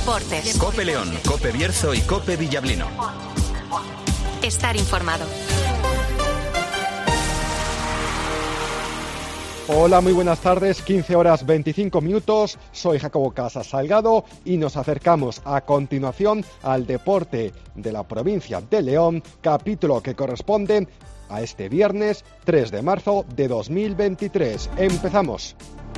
Deportes. COPE León, COPE Bierzo y COPE Villablino. Estar informado. Hola, muy buenas tardes, 15 horas 25 minutos, soy Jacobo Casas Salgado y nos acercamos a continuación al deporte de la provincia de León, capítulo que corresponde a este viernes 3 de marzo de 2023. Empezamos.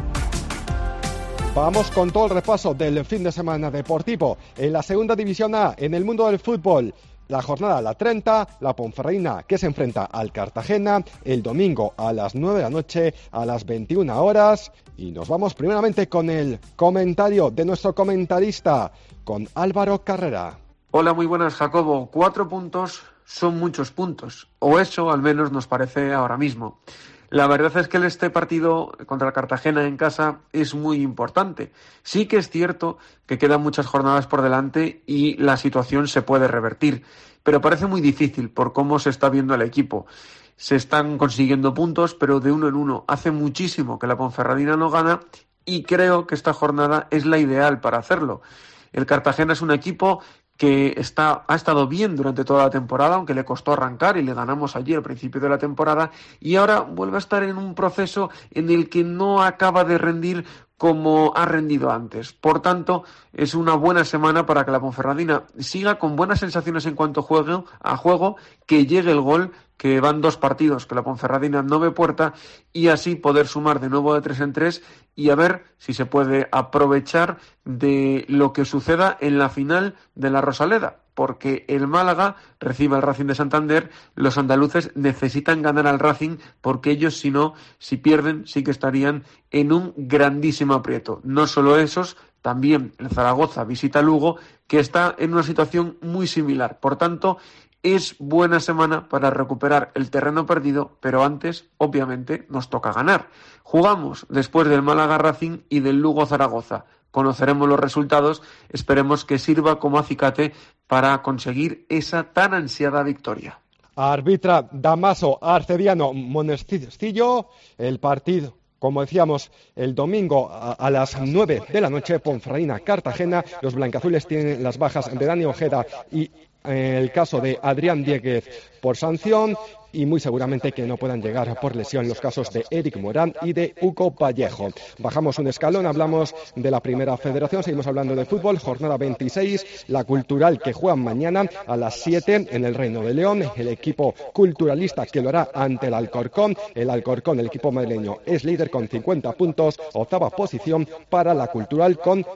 Vamos con todo el repaso del fin de semana deportivo. En la segunda división A, en el mundo del fútbol, la jornada la 30, la Ponferradina que se enfrenta al Cartagena el domingo a las 9 de la noche, a las 21 horas. Y nos vamos primeramente con el comentario de nuestro comentarista, con Álvaro Carrera. Hola, muy buenas, Jacobo. 4 puntos son muchos puntos, o eso al menos nos parece ahora mismo. La verdad es que este partido contra el Cartagena en casa es muy importante. Sí que es cierto que quedan muchas jornadas por delante y la situación se puede revertir, pero parece muy difícil por cómo se está viendo el equipo. Se están consiguiendo puntos, pero de uno en uno. Hace muchísimo que la Ponferradina no gana y creo que esta jornada es la ideal para hacerlo. El Cartagena es un equipo que ha estado bien durante toda la temporada, aunque le costó arrancar y le ganamos allí al principio de la temporada, y ahora vuelve a estar en un proceso en el que no acaba de rendir como ha rendido antes. Por tanto, es una buena semana para que la Ponferradina siga con buenas sensaciones en cuanto a juego, que llegue el gol, que van 2 partidos que la Ponferradina no ve puerta, y así poder sumar de nuevo de 3 en 3 y a ver si se puede aprovechar de lo que suceda en la final de la Rosaleda, porque el Málaga recibe al Racing de Santander. Los andaluces necesitan ganar al Racing porque ellos, si pierden, sí que estarían en un grandísimo aprieto. No solo esos, también el Zaragoza visita Lugo, que está en una situación muy similar. Por tanto, es buena semana para recuperar el terreno perdido, pero antes, obviamente, nos toca ganar. Jugamos después del Málaga Racing y del Lugo Zaragoza. Conoceremos los resultados, esperemos que sirva como acicate para conseguir esa tan ansiada victoria. Arbitra Damaso Arcediano Monestillo, el partido, como decíamos, el domingo a las 9 de la noche, Ponferradina Cartagena. Los blancazules tienen las bajas de Dani Ojeda y el caso de Adrián Dieguez por sanción, y muy seguramente que no puedan llegar por lesión los casos de Eric Morán y de Hugo Vallejo. Bajamos un escalón, hablamos de la Primera Federación, seguimos hablando de fútbol, jornada 26, la Cultural que juega mañana a las 7 en el Reino de León, el equipo culturalista que lo hará ante el Alcorcón, el equipo madrileño es líder con 50 puntos, octava posición para la Cultural con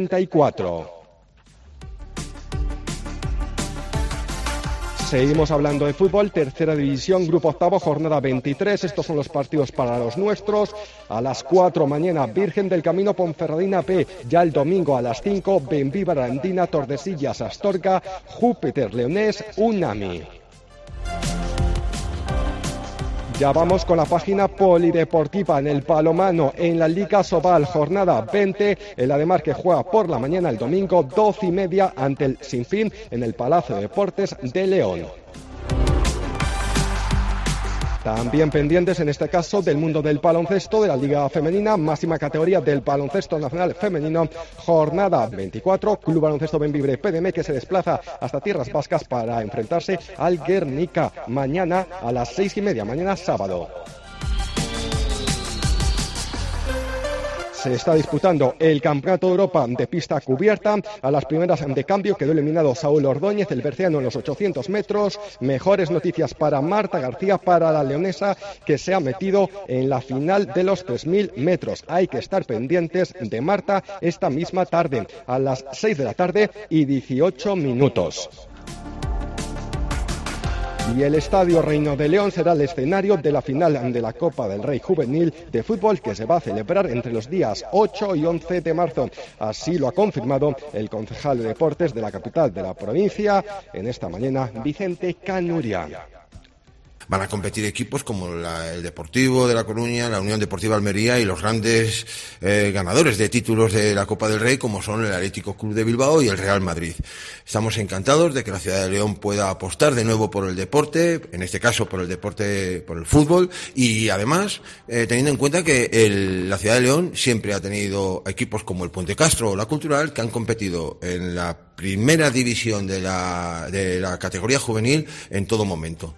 34. Seguimos hablando de fútbol, tercera división, grupo octavo, jornada 23. Estos son los partidos para los nuestros. A las 4 mañana, Virgen del Camino, Ponferradina B. Ya el domingo a las 5, Benvivar Andina, Tordesillas, Astorga, Júpiter Leonés, Unami. Ya vamos con la página polideportiva en el balonmano en la Liga Sobal, jornada 20, el Ademar que juega por la mañana el domingo 12:30 ante el Sinfín en el Palacio de Deportes de León. También pendientes en este caso del mundo del baloncesto de la Liga Femenina, máxima categoría del baloncesto nacional femenino, jornada 24, Club Baloncesto Benvibre PDM que se desplaza hasta Tierras Vascas para enfrentarse al Guernica mañana a las 6:30, mañana sábado. Se está disputando el Campeonato de Europa de pista cubierta. A las primeras de cambio quedó eliminado Saúl Ordóñez, el berciano, en los 800 metros. Mejores noticias para Marta García, para la leonesa, que se ha metido en la final de los 3000 metros. Hay que estar pendientes de Marta esta misma tarde, a las 6 de la tarde y 18 minutos. Y el Estadio Reino de León será el escenario de la final de la Copa del Rey Juvenil de fútbol que se va a celebrar entre los días 8 y 11 de marzo. Así lo ha confirmado el concejal de deportes de la capital de la provincia en esta mañana, Vicente Canuria. Van a competir equipos como el Deportivo de La Coruña, la Unión Deportiva Almería y los grandes ganadores de títulos de la Copa del Rey, como son el Atlético Club de Bilbao y el Real Madrid. Estamos encantados de que la ciudad de León pueda apostar de nuevo por el deporte, en este caso por el deporte, por el fútbol, y además teniendo en cuenta que la ciudad de León siempre ha tenido equipos como el Puente Castro o la Cultural que han competido en la primera división de la categoría juvenil en todo momento.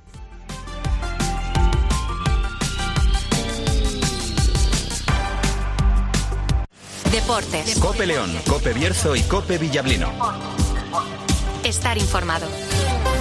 Deportes. Cope León, Cope Bierzo y Cope Villablino. Estar informado.